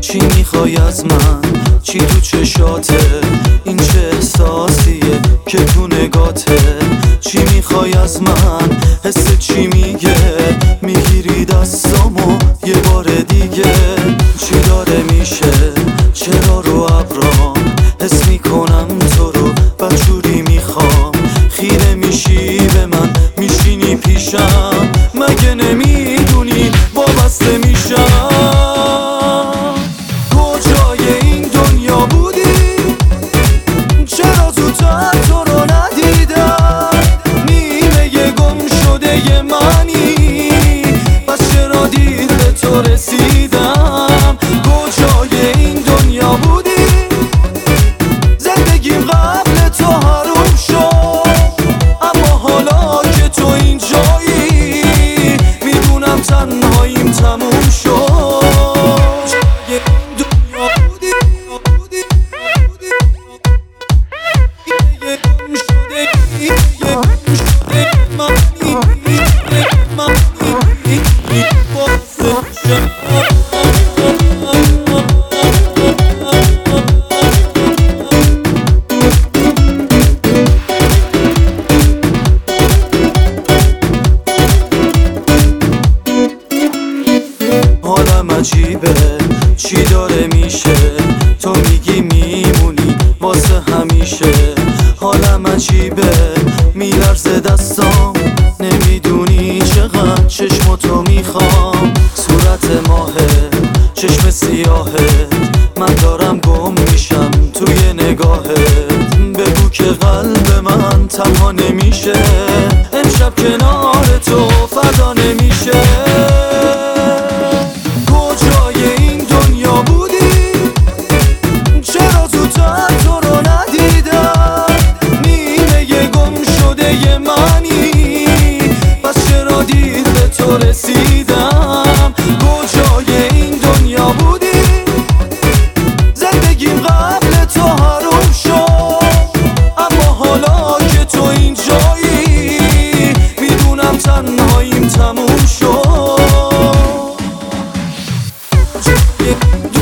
چی میخوای از من؟ چی تو چشاته؟ این چه احساسیه که تو نگاته؟ چی میخوای از من؟ حس چی میگه؟ میگیری دستامو یه بار دیگه. چی داره میشه؟ چرا رو ابرام حس میکنم تو رو بدجوری میخوام؟ خیره میشی به من میشینی پیشم، مگه نمیدونی وابسته میشم؟ کجای این دنیا بودی؟ چرا زودتر تو رو ندیدم؟ نیمه گم شده منی، پس چرا دیر به تو رسیدم؟ کجای این دنیا بودی؟ زندگیم قبل تو حروم شد، اما حالا که تو اینجایی میدونم تنهاییم تموم شد. حالم عجیبه، چی داره میشه؟ تو میگی میمونی واسه همیشه. حالم عجیبه، میلرزه دستام، نمیدونی چقدر چشماتو میخوام. صورت ماهه، چشم سیاهه، من دارم گم میشم توی نگاهت. بگو که قلب من تنها نمیشه، امشب کنار تو فردا نمیشه. تو رسیدم، کجای این دنیا بودی؟ زندگیم قبل تو حروم شد، اما حالا که تو اینجایی میدونم تنهاییم تموم شد.